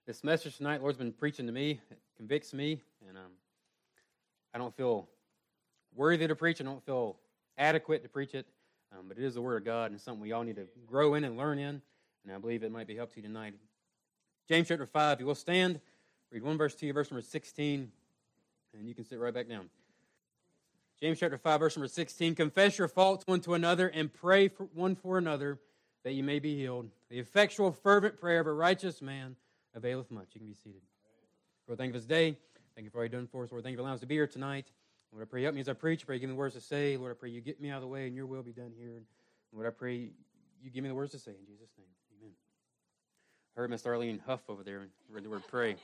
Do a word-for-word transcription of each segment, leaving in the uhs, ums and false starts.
This message tonight, the Lord's been preaching to me. It convicts me, and um, I don't feel worthy to preach. I don't feel adequate to preach it, um, but it is the Word of God, and it's something we all need to grow in and learn in, and I believe it might be help to you tonight. James chapter five, you will stand, read one verse to you, verse number sixteen, and you can sit right back down. James chapter five, verse number sixteen, confess your faults one to another and pray for one for another that you may be healed. The effectual, fervent prayer of a righteous man availeth much. You can be seated. Lord, thank you for this day. Thank you for all you've done for us. Lord, thank you for allowing us to be here tonight. Lord, I pray you help me as I preach. I pray you give me words to say. Lord, I pray you get me out of the way and your will be done here. Lord, I pray you give me the words to say in Jesus' name. Amen. I heard Miss Arlene huff over there and read the word pray.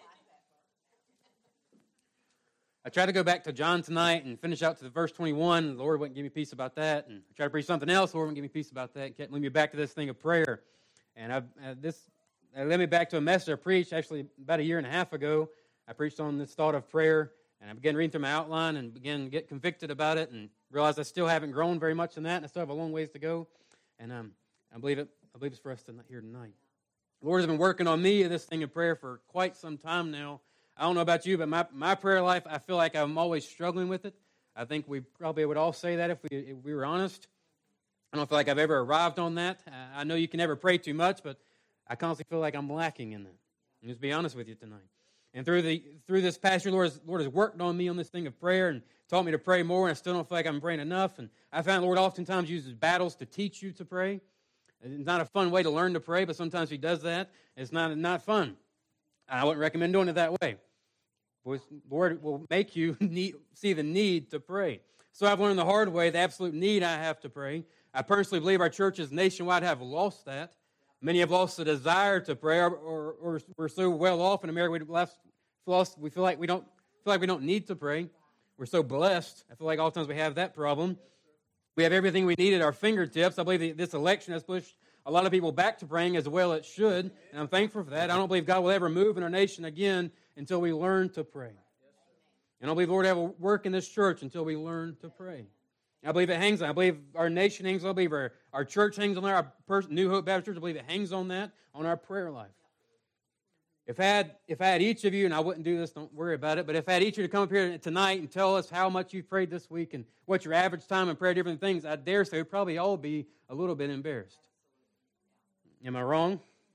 I tried to go back to John tonight and finish out to the verse twenty-one. The Lord wouldn't give me peace about that. And I tried to preach something else. The Lord wouldn't give me peace about that. And kept leading me back to this thing of prayer. And I've, uh, this uh, led me back to a message I preached actually about a year and a half ago. I preached on this thought of prayer. And I began reading through my outline and began to get convicted about it and realized I still haven't grown very much in that. And I still have a long ways to go. And um, I believe it. I believe it's for us tonight, here tonight. The Lord has been working on me this thing of prayer for quite some time now. I don't know about you, but my, my prayer life, I feel like I'm always struggling with it. I think we probably would all say that if we, if we were honest. I don't feel like I've ever arrived on that. I know you can never pray too much, but I constantly feel like I'm lacking in that. And just be honest with you tonight. And through the through this past year, Lord has, Lord has worked on me on this thing of prayer and taught me to pray more, and I still don't feel like I'm praying enough. And I found the Lord oftentimes uses battles to teach you to pray. It's not a fun way to learn to pray, but sometimes He does that. It's not, not fun. I wouldn't recommend doing it that way. The Lord will make you need, see the need to pray. So I've learned the hard way, the absolute need I have to pray. I personally believe our churches nationwide have lost that. Many have lost the desire to pray, or, or, or we're so well off in America, we've lost, we feel like we don't feel like we don't need to pray. We're so blessed. I feel like oftentimes we have that problem. We have everything we need at our fingertips. I believe that this election has pushed a lot of people back to praying as well it should, and I'm thankful for that. I don't believe God will ever move in our nation again until we learn to pray. And I don't believe the Lord will ever work in this church until we learn to pray. I believe it hangs on. I believe our nation hangs on. I believe our, our church hangs on there. Our person, New Hope Baptist Church, I believe it hangs on that, on our prayer life. If I had, if I had each of you, and I wouldn't do this, don't worry about it, but if I had each of you to come up here tonight and tell us how much you've prayed this week and what your average time in prayer, different things, I dare say we'd probably all be a little bit embarrassed. Am I wrong?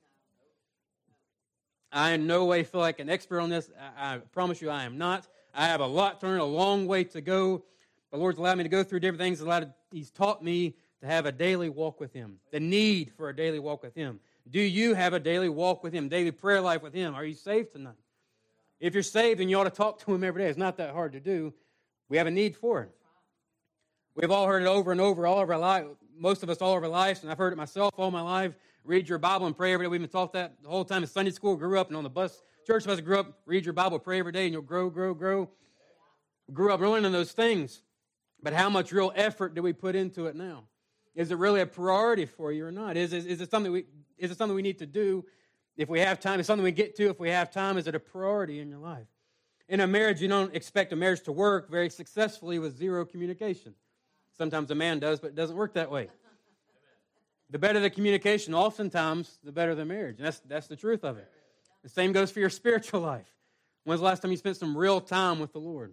I in no way feel like an expert on this. I, I promise you I am not. I have a lot to learn, a long way to go. The Lord's allowed me to go through different things. Allowed, He's taught me to have a daily walk with Him, the need for a daily walk with Him. Do you have a daily walk with Him, daily prayer life with Him? Are you saved tonight? If you're saved, then you ought to talk to Him every day. It's not that hard to do. We have a need for it. We've all heard it over and over all of our life. Most of us all of our lives, and I've heard it myself all my life. Read your Bible and pray every day. We've been taught that the whole time in Sunday school. Grew up and on the bus, church bus, grew up. Read your Bible, pray every day, and you'll grow, grow, grow. Grew up learning those things. But how much real effort do we put into it now? Is it really a priority for you or not? Is, is, is it something we is it something we need to do if we have time? Is it something we get to if we have time? Is it a priority in your life? In a marriage, you don't expect a marriage to work very successfully with zero communication. Sometimes a man does, but it doesn't work that way. The better the communication, oftentimes, the better the marriage. And that's, that's the truth of it. The same goes for your spiritual life. When's the last time you spent some real time with the Lord?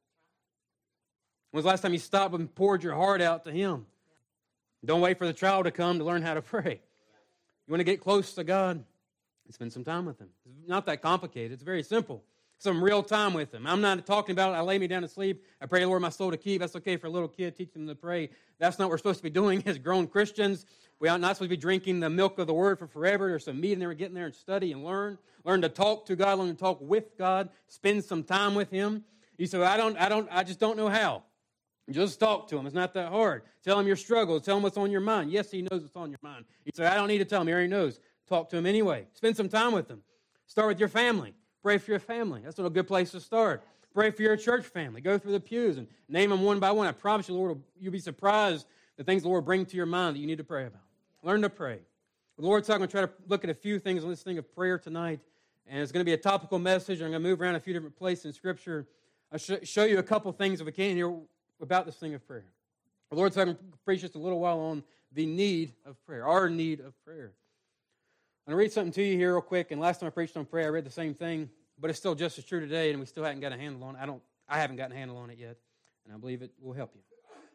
When's the last time you stopped and poured your heart out to Him? Don't wait for the trial to come to learn how to pray. You want to get close to God? Spend some time with Him. It's not that complicated. It's very simple. Some real time with Him. I'm not talking about I lay me down to sleep. I pray, Lord, my soul to keep. That's okay for a little kid. Teach them to pray. That's not what we're supposed to be doing as grown Christians. We are not supposed to be drinking the milk of the Word for forever. There's some meat in there. We're getting there and study and learn. Learn to talk to God. Learn to talk with God. Spend some time with Him. You say, I don't, I don't, I just don't know how. Just talk to Him. It's not that hard. Tell Him your struggles. Tell Him what's on your mind. Yes, He knows what's on your mind. You say, I don't need to tell Him. He already knows. Talk to Him anyway. Spend some time with Him. Start with your family. Pray for your family. That's a good place to start. Pray for your church family. Go through the pews and name them one by one. I promise you, Lord, you'll be surprised the things the Lord will bring to your mind that you need to pray about. Learn to pray. The Lord's I'm going to try to look at a few things on this thing of prayer tonight, and it's going to be a topical message. I'm going to move around a few different places in Scripture. I'll sh- show you a couple things, if we can, here about this thing of prayer. The Lord's I'm going to preach just a little while on the need of prayer, our need of prayer. I'm going to read something to you here real quick. And last time I preached on prayer, I read the same thing, but it's still just as true today, and we still haven't got a handle on it. I don't. I haven't gotten a handle on it yet, and I believe it will help you.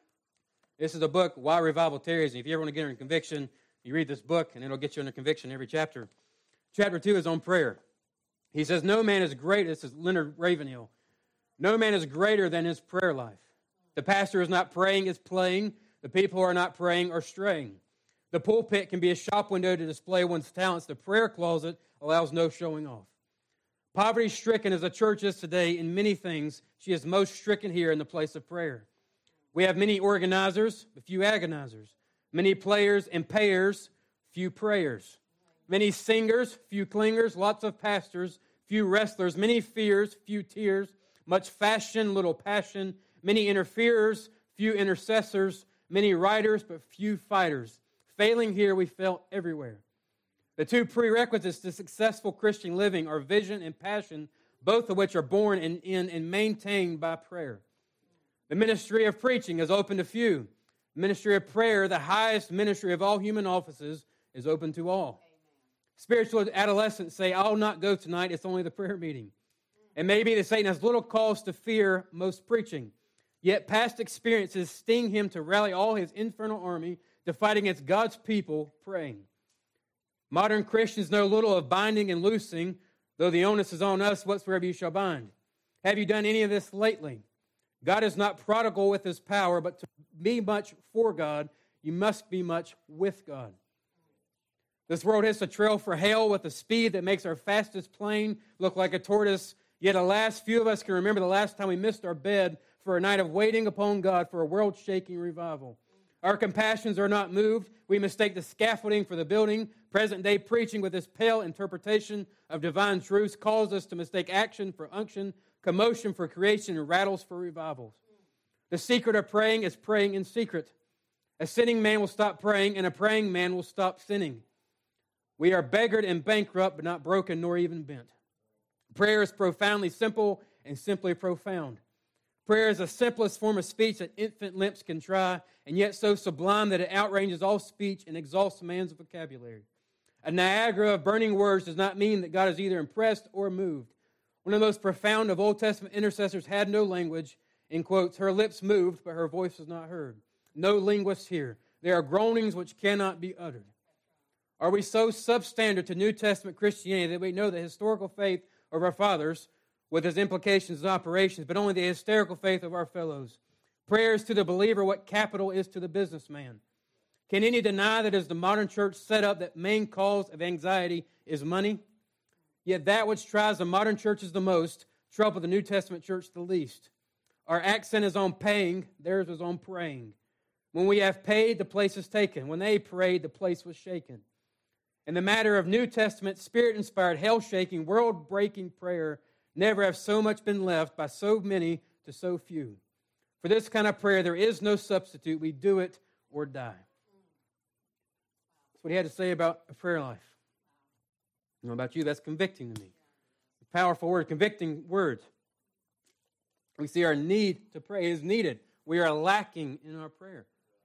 This is a book, Why Revival Tarries. And if you ever want to get under conviction, you read this book, and it'll get you under conviction every chapter. Chapter two is on prayer. He says, no man is great. This is Leonard Ravenhill. No man is greater than his prayer life. The pastor is not praying, is playing. The people who are not praying are straying. The pulpit can be a shop window to display one's talents. The prayer closet allows no showing off. Poverty-stricken as the church is today in many things, she is most stricken here in the place of prayer. We have many organizers, but few agonizers. Many players and payers, few prayers. Many singers, few clingers. Lots of pastors, few wrestlers. Many fears, few tears. Much fashion, little passion. Many interferers, few intercessors. Many writers, but few fighters. Failing here, we fail everywhere. The two prerequisites to successful Christian living are vision and passion, both of which are born in, in and maintained by prayer. The ministry of preaching is open to few. The ministry of prayer, the highest ministry of all human offices, is open to all. Amen. Spiritual adolescents say, I'll not go tonight, it's only the prayer meeting. It may be that Satan has little cause to fear most preaching, yet past experiences sting him to rally all his infernal army to fight against God's people praying. Modern Christians know little of binding and loosing, though the onus is on us whatsoever you shall bind. Have you done any of this lately? God is not prodigal with his power, but to be much for God, you must be much with God. This world hits a trail for hell with a speed that makes our fastest plane look like a tortoise, yet alas, few of us can remember the last time we missed our bed for a night of waiting upon God for a world-shaking revival. Our compassions are not moved. We mistake the scaffolding for the building. Present-day preaching with this pale interpretation of divine truths calls us to mistake action for unction, commotion for creation, and rattles for revivals. The secret of praying is praying in secret. A sinning man will stop praying, and a praying man will stop sinning. We are beggared and bankrupt, but not broken nor even bent. Prayer is profoundly simple and simply profound. Prayer is the simplest form of speech that infant lips can try, and yet so sublime that it outranges all speech and exhausts man's vocabulary. A Niagara of burning words does not mean that God is either impressed or moved. One of the most profound of Old Testament intercessors had no language, in quotes, her lips moved, but her voice was not heard. No linguists here. There are groanings which cannot be uttered. Are we so substandard to New Testament Christianity that we know the historical faith of our fathers with its implications and operations, but only the hysterical faith of our fellows? Prayer is to the believer what capital is to the businessman. Can any deny that as the modern church set up, that main cause of anxiety is money? Yet that which tries the modern churches the most, trouble the New Testament church the least. Our accent is on paying, theirs is on praying. When we have paid, the place is taken. When they prayed, the place was shaken. In the matter of New Testament, Spirit-inspired, hell-shaking, world-breaking prayer, never have so much been left by so many to so few. For this kind of prayer, there is no substitute. We do it or die. That's what he had to say about a prayer life. I don't know about you, that's convicting to me. A powerful word, convicting words. We see our need to pray is needed. We are lacking in our prayer.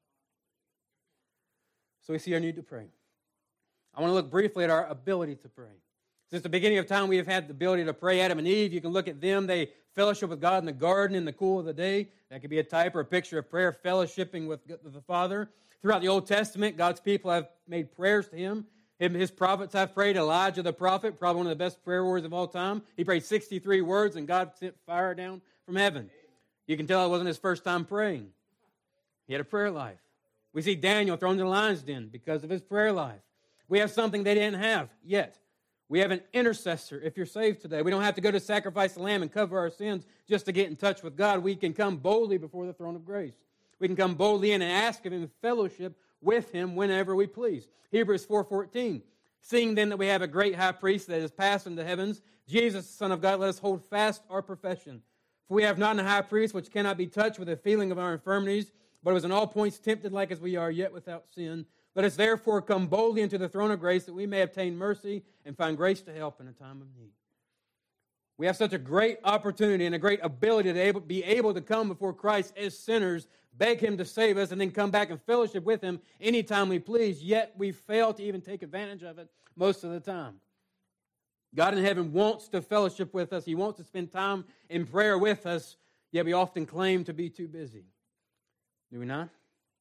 So we see our need to pray. I want to look briefly at our ability to pray. Since the beginning of time, we have had the ability to pray. Adam and Eve, you can look at them. They fellowship with God in the garden in the cool of the day. That could be a type or a picture of prayer, fellowshipping with the Father. Throughout the Old Testament, God's people have made prayers to Him. His prophets have prayed. Elijah the prophet, probably one of the best prayer warriors of all time. He prayed sixty-three words, and God sent fire down from heaven. You can tell it wasn't his first time praying. He had a prayer life. We see Daniel thrown in the lion's den because of his prayer life. We have something they didn't have yet. We have an intercessor if you're saved today. We don't have to go to sacrifice the lamb and cover our sins just to get in touch with God. We can come boldly before the throne of grace. We can come boldly in and ask of Him in fellowship with Him whenever we please. Hebrews four fourteen. Seeing then that we have a great high priest that is passed into the heavens, Jesus, the Son of God, let us hold fast our profession. For we have not a high priest which cannot be touched with the feeling of our infirmities, but was in all points tempted like as we are, yet without sin. Let us therefore come boldly into the throne of grace that we may obtain mercy and find grace to help in a time of need. We have such a great opportunity and a great ability to able, be able to come before Christ as sinners, beg Him to save us, and then come back and fellowship with Him anytime we please, yet we fail to even take advantage of it most of the time. God in heaven wants to fellowship with us. He wants to spend time in prayer with us, yet we often claim to be too busy. Do we not?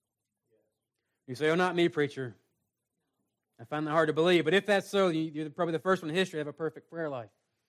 You say, oh, not me, preacher. I find that hard to believe. But if that's so, you're probably the first one in history to have a perfect prayer life.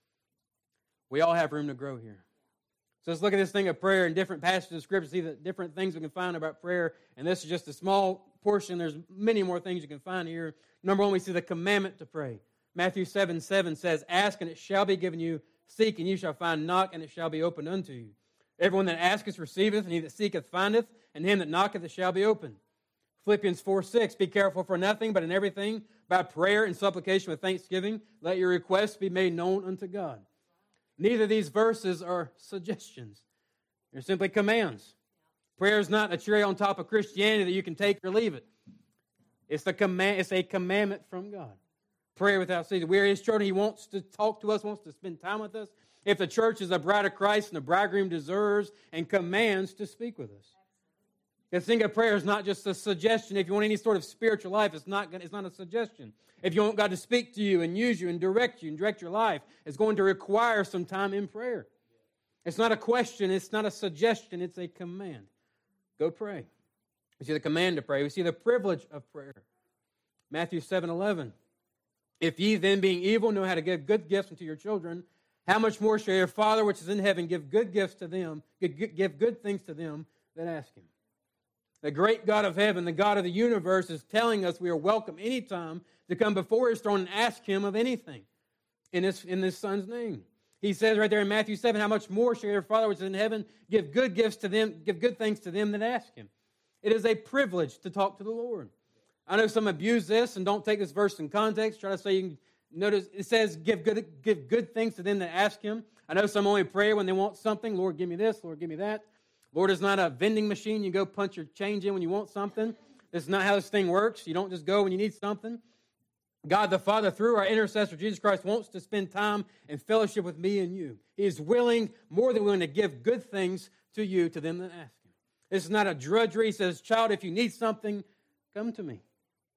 We all have room to grow here. So let's look at this thing of prayer in different passages of Scripture, see the different things we can find about prayer. And this is just a small portion. There's many more things you can find here. Number one, we see the commandment to pray. Matthew seven seven says, ask and it shall be given you, seek and you shall find, knock and it shall be opened unto you. Everyone that asketh receiveth, and he that seeketh findeth, and him that knocketh it shall be opened. Philippians four six, be careful for nothing, but in everything, by prayer and supplication with thanksgiving, let your requests be made known unto God. Neither of these verses are suggestions. They're simply commands. Prayer is not a cherry on top of Christianity that you can take or leave it. It's, the command, it's a commandment from God. Prayer without ceasing. We are His children. He wants to talk to us, wants to spend time with us. If the church is a bride of Christ, and the bridegroom deserves and commands to speak with us. The thing of prayer is not just a suggestion. If you want any sort of spiritual life, it's not, it's not a suggestion. If you want God to speak to you and use you and direct you and direct your life, it's going to require some time in prayer. It's not a question. It's not a suggestion. It's a command. Go pray. We see the command to pray. We see the privilege of prayer. Matthew seven eleven. If ye then, being evil, know how to give good gifts unto your children, how much more shall your Father which is in heaven give good gifts to them, give good things to them that ask Him. The great God of heaven, the God of the universe, is telling us we are welcome anytime to come before His throne and ask Him of anything in His, in His Son's name. He says right there in Matthew seven, how much more shall your Father which is in heaven give good gifts to them, give good things to them that ask Him. It is a privilege to talk to the Lord. I know some abuse this and don't take this verse in context. Try to say, you can notice it says give good, give good things to them that ask Him. I know some only pray when they want something. Lord, give me this. Lord, give me that. Lord is not a vending machine. You go punch your change in when you want something. This is not how this thing works. You don't just go when you need something. God the Father, through our intercessor, Jesus Christ, wants to spend time and fellowship with me and you. He is willing, more than willing, to give good things to you, to them that ask Him. This is not a drudgery. He says, child, if you need something, come to me.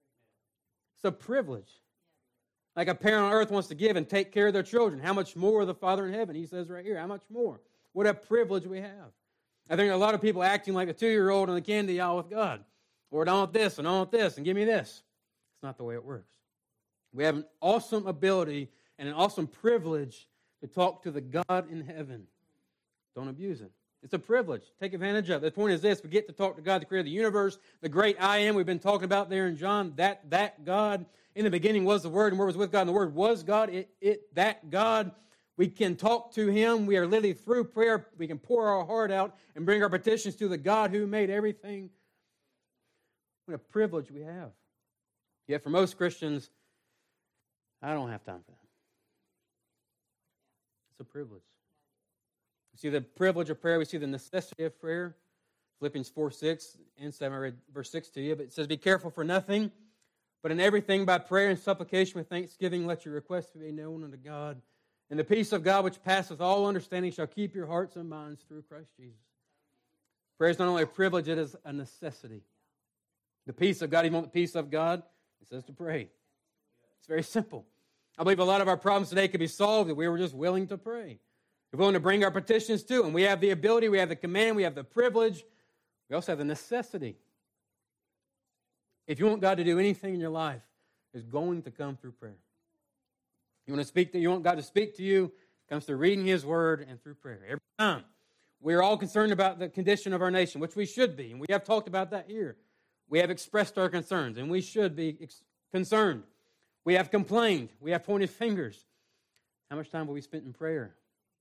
It's a privilege. Like a parent on earth wants to give and take care of their children. How much more the Father in heaven? He says right here, how much more? What a privilege we have. I think a lot of people acting like a two-year-old on the candy aisle with God. Lord, I want this and I want this and give me this. It's not the way it works. We have an awesome ability and an awesome privilege to talk to the God in heaven. Don't abuse it. It's a privilege. Take advantage of it. The point is this. We get to talk to God, the creator of the universe, the great I am we've been talking about there in John. That that God, in the beginning was the Word, and the Word was with God, and the Word was God. It, it that God, we can talk to Him. We are literally through prayer. We can pour our heart out and bring our petitions to the God who made everything. What a privilege we have. Yet for most Christians, I don't have time for that. It's a privilege. We see the privilege of prayer. We see the necessity of prayer. Philippians four six and seven. I read verse six to you. But it says, be careful for nothing, but in everything by prayer and supplication with thanksgiving, let your requests be known unto God. And the peace of God which passeth all understanding shall keep your hearts and minds through Christ Jesus. Prayer is not only a privilege, it is a necessity. The peace of God, you want the peace of God? It says to pray. It's very simple. I believe a lot of our problems today could be solved if we were just willing to pray. We're willing to bring our petitions to Him. We have the ability, we have the command, we have the privilege. We also have the necessity. If you want God to do anything in your life, it's going to come through prayer. You want to speak to, you want God to speak to you, it comes through reading His Word and through prayer. Every time. We're all concerned about the condition of our nation, which we should be, and we have talked about that here. We have expressed our concerns, and we should be ex- concerned. We have complained. We have pointed fingers. How much time will we spend in prayer?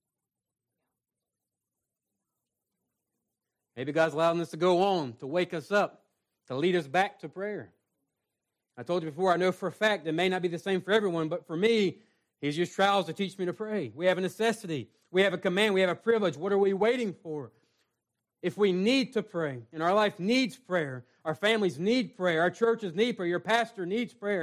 Maybe God's allowing this to go on, to wake us up, to lead us back to prayer. I told you before, I know for a fact it may not be the same for everyone, but for me, He's used trials to teach me to pray. We have a necessity. We have a command. We have a privilege. What are we waiting for? If we need to pray, and our life needs prayer, our families need prayer, our churches need prayer, your pastor needs prayer,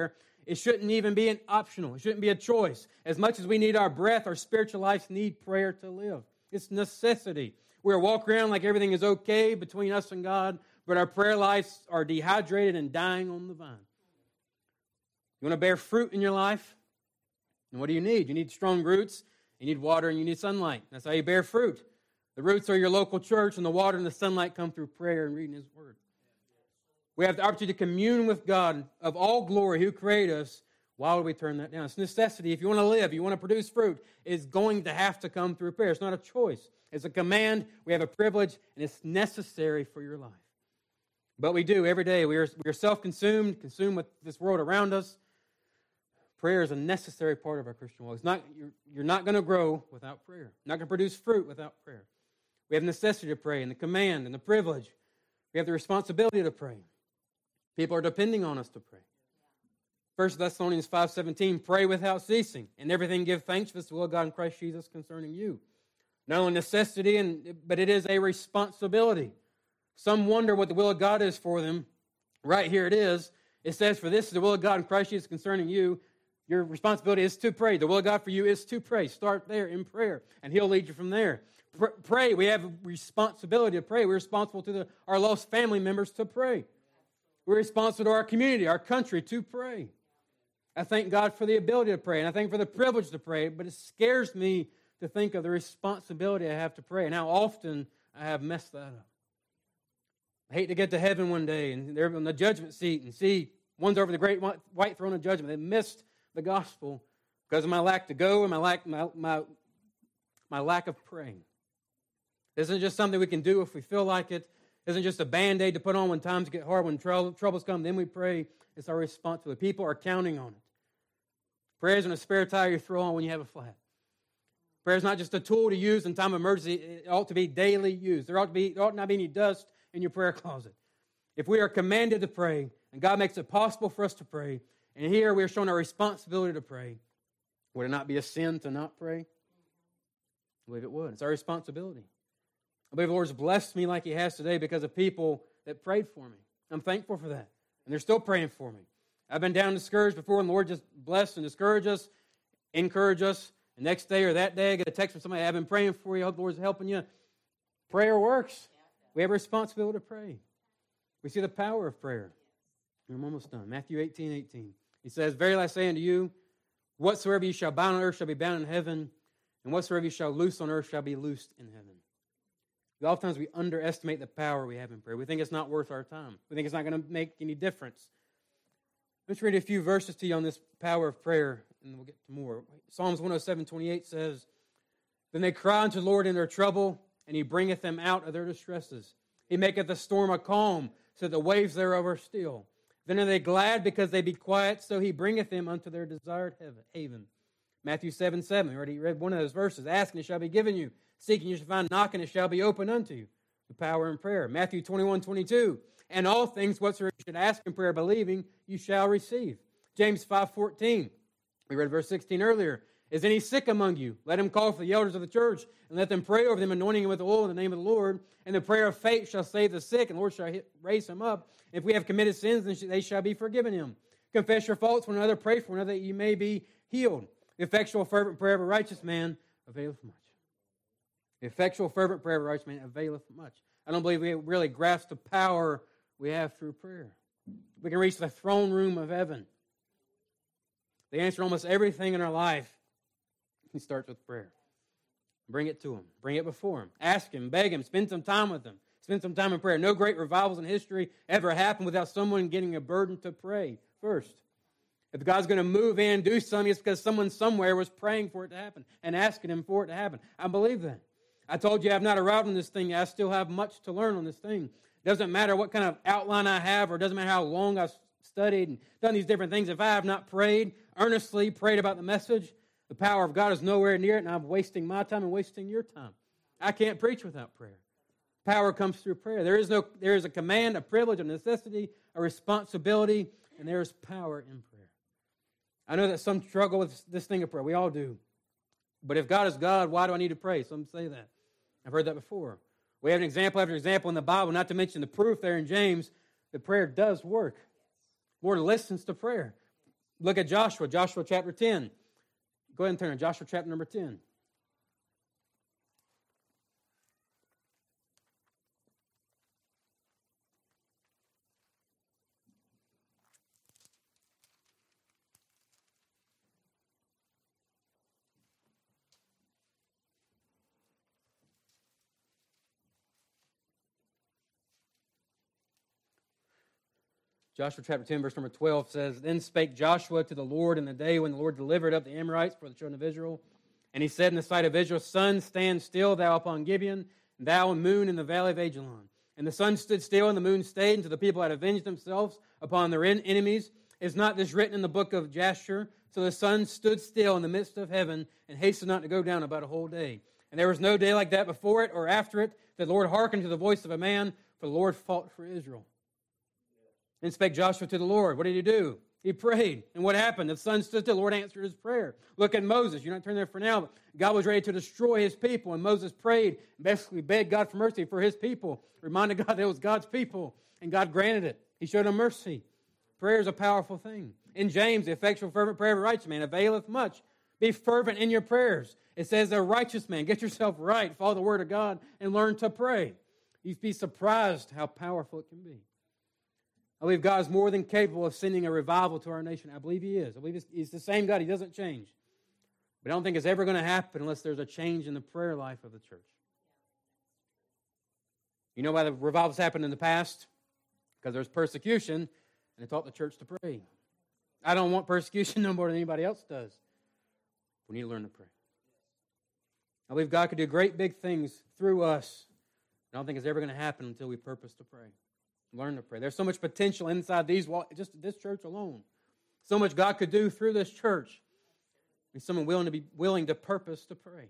It shouldn't even be an optional. It shouldn't be a choice. As much as we need our breath, our spiritual lives need prayer to live. It's necessity. We're walking around like everything is okay between us and God, but our prayer lives are dehydrated and dying on the vine. You want to bear fruit in your life? And what do you need? You need strong roots, you need water, and you need sunlight. That's how you bear fruit. The roots are your local church, and the water and the sunlight come through prayer and reading His Word. We have the opportunity to commune with God of all glory who created us. Why would we turn that down? It's necessity. If you want to live, you want to produce fruit, it's going to have to come through prayer. It's not a choice. It's a command. We have a privilege, and it's necessary for your life. But we do every day. We are, we are self-consumed, consumed with this world around us. Prayer is a necessary part of our Christian walk. It's not, you're, you're not going to grow without prayer. You're not going to produce fruit without prayer. We have necessity to pray, and the command, and the privilege. We have the responsibility to pray. People are depending on us to pray. First Thessalonians five seventeen, pray without ceasing. And everything give thanks for this will of God in Christ Jesus concerning you. Not only necessity, and, but it is a responsibility. Some wonder what the will of God is for them. Right here it is. It says, for this is the will of God in Christ Jesus concerning you. Your responsibility is to pray. The will of God for you is to pray. Start there in prayer, and He'll lead you from there. Pr- pray. We have a responsibility to pray. We're responsible to the, our lost family members to pray. We're responsible to our community, our country, to pray. I thank God for the ability to pray, and I thank for the privilege to pray, but it scares me to think of the responsibility I have to pray and how often I have messed that up. I hate to get to heaven one day and they're on the judgment seat and see one's over the great white throne of judgment. They missed the gospel because of my lack to go and my lack, my, my, my lack of praying. This isn't just something we can do if we feel like it. It isn't just a Band-Aid to put on when times get hard, when troubles come, then we pray. It's our responsibility. People are counting on it. Prayer isn't a spare tire you throw on when you have a flat. Prayer is not just a tool to use in time of emergency. It ought to be daily used. There ought to be, there ought not be any dust in your prayer closet. If we are commanded to pray, and God makes it possible for us to pray, and here we are shown our responsibility to pray, would it not be a sin to not pray? I believe it would. It's our responsibility. I believe the Lord's blessed me like He has today because of people that prayed for me. I'm thankful for that. And they're still praying for me. I've been down and discouraged before, and the Lord just bless and discourage us, encourage us. The next day or that day, I get a text from somebody, I've been praying for you. I hope the Lord's helping you. Prayer works. We have a responsibility to pray. We see the power of prayer. I'm almost done. Matthew eighteen eighteen. He says, verily I say unto you, whatsoever you shall bind on earth shall be bound in heaven, and whatsoever you shall loose on earth shall be loosed in heaven. Oftentimes we underestimate the power we have in prayer. We think it's not worth our time. We think it's not going to make any difference. Let's read a few verses to you on this power of prayer, and then we'll get to more. Psalms one oh seven twenty-eight says, then they cry unto the Lord in their trouble, and He bringeth them out of their distresses. He maketh the storm a calm, so that the waves thereof are still. Then are they glad because they be quiet, so He bringeth them unto their desired haven. Matthew seven seven, we already read one of those verses. Ask, and it shall be given you. Seeking, you shall find. Knocking, it shall be opened unto you. The power in prayer. Matthew twenty-one twenty-two, and all things whatsoever you should ask in prayer, believing, you shall receive. James five fourteen, we read verse sixteen earlier. Is any sick among you? Let him call for the elders of the church, and let them pray over them, anointing him with oil in the name of the Lord. And the prayer of faith shall save the sick, and the Lord shall raise him up. If we have committed sins, then they shall be forgiven him. Confess your faults one another, pray for one another, that you may be healed. The effectual fervent prayer of a righteous man availeth much. The effectual fervent prayer of a righteous man availeth much. I don't believe we really grasp the power we have through prayer. We can reach the throne room of heaven. The answer to almost everything in our life starts with prayer. Bring it to Him. Bring it before Him. Ask Him, beg Him, spend some time with Him. Spend some time in prayer. No great revivals in history ever happened without someone getting a burden to pray first. If God's going to move in, do something, it's because someone somewhere was praying for it to happen and asking Him for it to happen. I believe that. I told you I've not arrived on this thing. I still have much to learn on this thing. It doesn't matter what kind of outline I have, or it doesn't matter how long I've studied and done these different things. If I have not prayed, earnestly prayed about the message, the power of God is nowhere near it, and I'm wasting my time and wasting your time. I can't preach without prayer. Power comes through prayer. There is no, there is a command, a privilege, a necessity, a responsibility, and there is power in prayer. I know that some struggle with this thing of prayer. We all do. But if God is God, why do I need to pray? Some say that. I've heard that before. We have an example after example in the Bible, not to mention the proof there in James that prayer does work. The Lord listens to prayer. Look at Joshua, Joshua chapter ten. Go ahead and turn to Joshua chapter number ten. Joshua chapter ten, verse number twelve says, Then spake Joshua to the Lord in the day when the Lord delivered up the Amorites for the children of Israel. And he said in the sight of Israel, Sun, stand still, thou upon Gibeon, and thou and moon in the valley of Ajalon. And the sun stood still, and the moon stayed, until the people had avenged themselves upon their enemies. Is not this written in the book of Jasher? So the sun stood still in the midst of heaven, and hasted not to go down about a whole day. And there was no day like that before it or after it, that the Lord hearkened to the voice of a man, for the Lord fought for Israel. Then spake Joshua to the Lord. What did he do? He prayed. And what happened? The sun stood still. The Lord answered his prayer. Look at Moses. You're not turning there for now, but God was ready to destroy his people. And Moses prayed, and basically begged God for mercy for his people. Reminded God that it was God's people. And God granted it. He showed him mercy. Prayer is a powerful thing. In James, the effectual fervent prayer of a righteous man availeth much. Be fervent in your prayers. It says a righteous man. Get yourself right. Follow the word of God and learn to pray. You'd be surprised how powerful it can be. I believe God is more than capable of sending a revival to our nation. I believe He is. I believe He's the same God. He doesn't change. But I don't think it's ever going to happen unless there's a change in the prayer life of the church. You know why the revivals happened in the past? Because there's persecution, and they taught the church to pray. I don't want persecution no more than anybody else does. We need to learn to pray. I believe God could do great big things through us. I don't think it's ever going to happen until we purpose to pray. Learn to pray. There's so much potential inside these walls, just this church alone. So much God could do through this church. And someone willing to be willing to purpose to pray.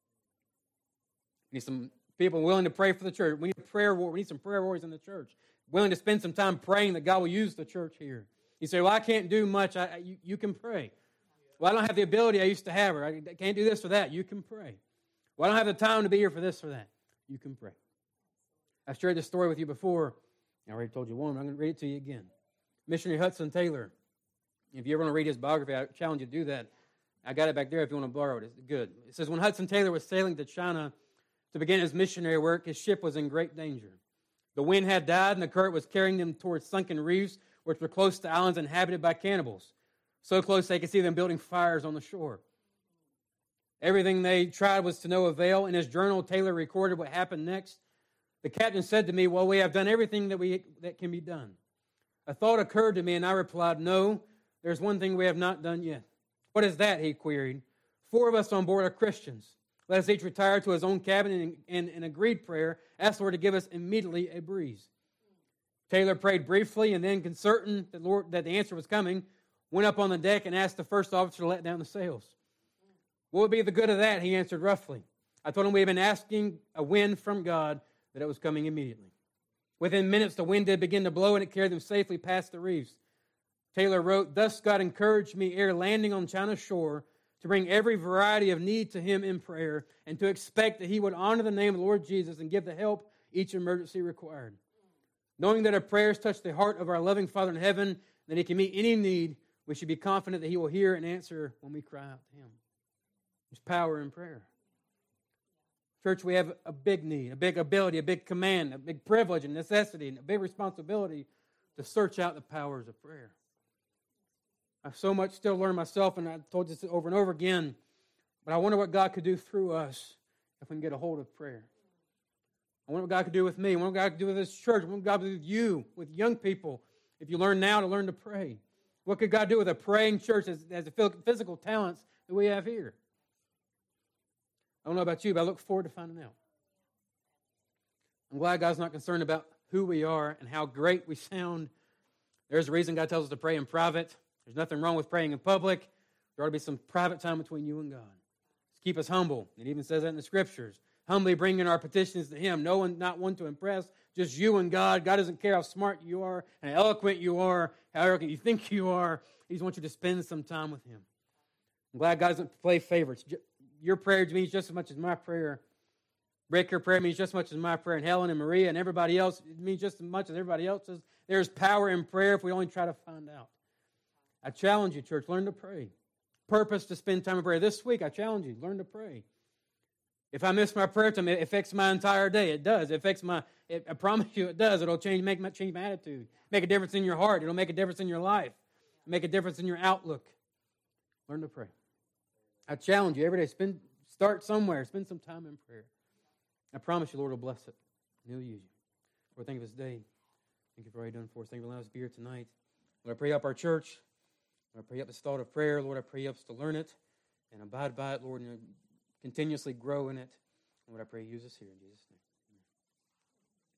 We need some people willing to pray for the church. We need a prayer war. We need some prayer warriors in the church. Willing to spend some time praying that God will use the church here. You say, well, I can't do much. I, you, you can pray. Well, I don't have the ability I used to have, or I can't do this or that. You can pray. Well, I don't have the time to be here for this or that. You can pray. I've shared this story with you before. I already told you one. I'm going to read it to you again. Missionary Hudson Taylor. If you ever want to read his biography, I challenge you to do that. I got it back there if you want to borrow it. It's good. It says, when Hudson Taylor was sailing to China to begin his missionary work, his ship was in great danger. The wind had died, and the current was carrying them towards sunken reefs, which were close to islands inhabited by cannibals. So close they could see them building fires on the shore. Everything they tried was to no avail. In his journal, Taylor recorded what happened next. The captain said to me, well, we have done everything that we that can be done. A thought occurred to me, and I replied, no, there's one thing we have not done yet. What is that, he queried. Four of us on board are Christians. Let us each retire to his own cabin and in an agreed prayer, ask the Lord to give us immediately a breeze. Taylor prayed briefly, and then, certain that, Lord, that the answer was coming, went up on the deck and asked the first officer to let down the sails. What would be the good of that? He answered roughly. I told him we had been asking a wind from God, that it was coming immediately. Within minutes, the wind did begin to blow, and it carried them safely past the reefs. Taylor wrote, thus God encouraged me ere landing on China's shore to bring every variety of need to Him in prayer and to expect that He would honor the name of the Lord Jesus and give the help each emergency required. Knowing that our prayers touch the heart of our loving Father in heaven, that He can meet any need, we should be confident that He will hear and answer when we cry out to Him. There's power in prayer. Church, we have a big need, a big ability, a big command, a big privilege and necessity, and a big responsibility to search out the powers of prayer. I have so much still to learn myself, and I've told this over and over again, but I wonder what God could do through us if we can get a hold of prayer. I wonder what God could do with me. I wonder what God could do with this church. I wonder what God could do with you, with young people, if you learn now to learn to pray. What could God do with a praying church as, as the physical talents that we have here? I don't know about you, but I look forward to finding out. I'm glad God's not concerned about who we are and how great we sound. There's a reason God tells us to pray in private. There's nothing wrong with praying in public. There ought to be some private time between you and God. Just keep us humble. It even says that in the Scriptures. Humbly bringing our petitions to Him. No one, not one to impress, just you and God. God doesn't care how smart you are, and how eloquent you are, how arrogant you think you are. He just wants you to spend some time with Him. I'm glad God doesn't play favorites. Your prayer means just as much as my prayer. Rick, your prayer means just as much as my prayer. And Helen and Maria and everybody else, it means just as much as everybody else's. There's power in prayer if we only try to find out. I challenge you, church, learn to pray. Purpose to spend time in prayer. This week, I challenge you, learn to pray. If I miss my prayer time, it affects my entire day. It does. It affects my, it, I promise you it does. It'll change, make my, change my attitude. Make a difference in your heart. It'll make a difference in your life. Make a difference in your outlook. Learn to pray. I challenge you every day, spend, start somewhere. Spend some time in prayer. I promise you, Lord will bless it. And He'll use you. Lord, thank you for this day. Thank you for all you've done for us. Thank you for allowing us to be here tonight. Lord, I pray up our church. Lord, I pray up this thought of prayer. Lord, I pray up us to learn it and abide by it, Lord, and continuously grow in it. Lord, I pray use us here in Jesus' name.